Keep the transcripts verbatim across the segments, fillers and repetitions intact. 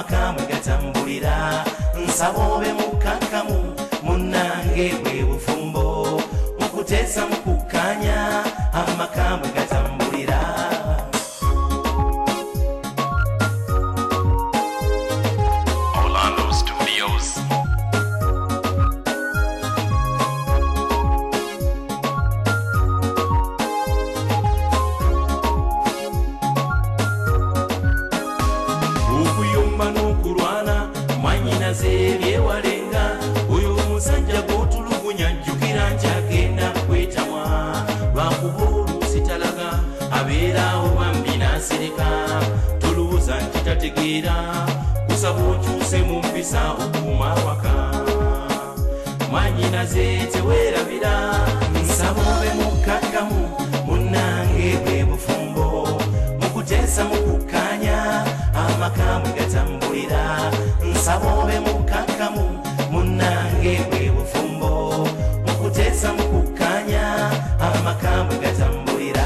amakamu gatambulira nsaba obe mukakamu munnange bwe bufumbo mukuteesa mukukkaanya amakamu gatambulira Orlando Studios. okuyomba n'okulwana mwanyinaze ebyewalenga oyo omusajja gw'otulugunya jjukira nti agenda kwetamwa lwakuba oluusi talaga abeeraawo bambi n'asereka tolowooza nti tategeera kusaba okyuse mu mpisa okuuma waka mwanyinaze teweerabira nsaba obe mukkakkamu munnange bwe bufumbo mukuteesa mukukkaanya amakamu gatambulira nsaba obe mukkakkamu munnange bwe bufumbo mukuteesa mukukkaanya amakamu gatambulira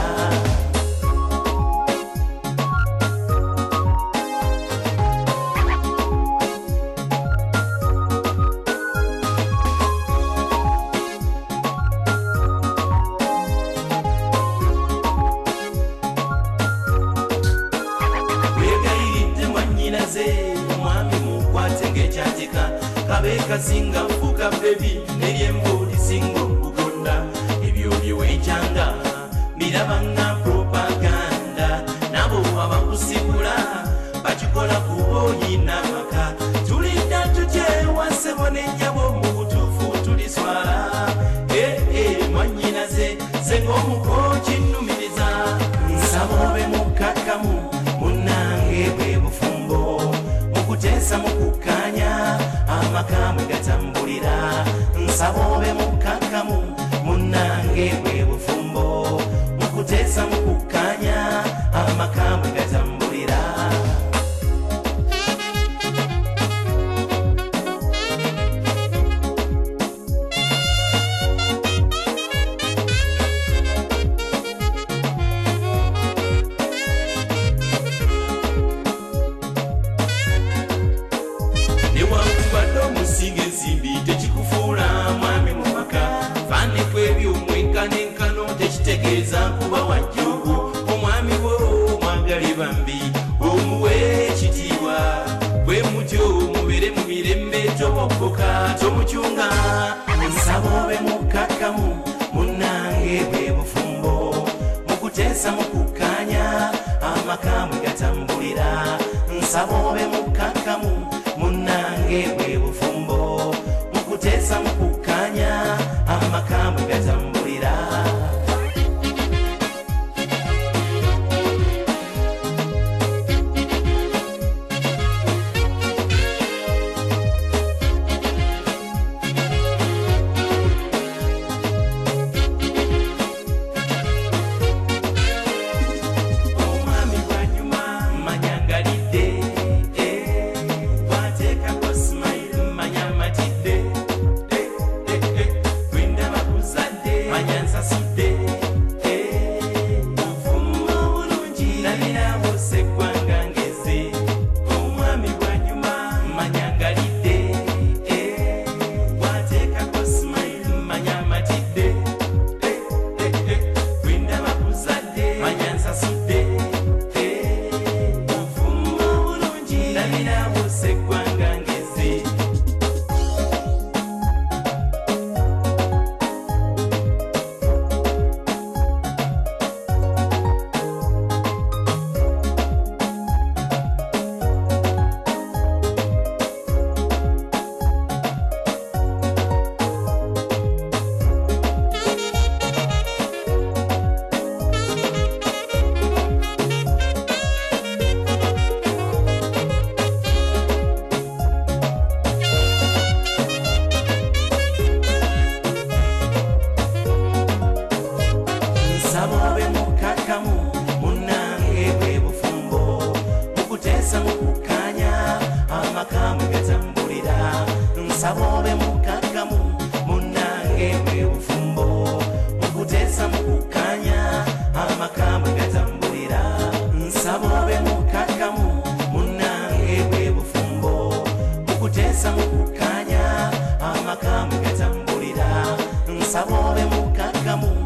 omwami mukwate ng'ekyatika kabe kasinga nfuka bebi neryembuuli singa okugonda ebyo byeweekyanga biraba nga propaganda nabo abakusibula bakikola kuba oyina maka tulidda tukyewasebo nennyabo mu butuufu tuliswala ee mwanyinaze senga omuko kinnumiriza nsaba obe mukkakkamu munnange bwe bufumbo mukuteesa mukukkaanya amakamu gatambulira nsaba obe mukkakkamu munnange bwe bufumbo mukuteesa mukukkaanya amakamu gatambulira omusinga ensimbi tekikufuula mwami mu maka faaneko ebyomwenkanenkano tekitegeeza kuba wajjugu omwami wo mwagale bambi omuwe ekitiibwa bwe mutyo mubere mu mirembe tobokoka tomucunga nsaba obe mukkakkamu munnange bwe bufumbo mukuteesa mukukkaanya amakamu gatambulira nsaba obe mukkakkamu munnange bwe bufumbo mukuteesa mukukkaanya amakamu gatambulira omwami gwanyuma manyangalidde nsaba obe mukkakkamu munnange bwe bufumbo mukuteesa mukukkaanya amakamu gatambulira nsaba obe mukkakkamu munnange bwe bufumbo mukuteesa mukukkaanya amaka mwe gatambulira nsaba obe mukkakkamu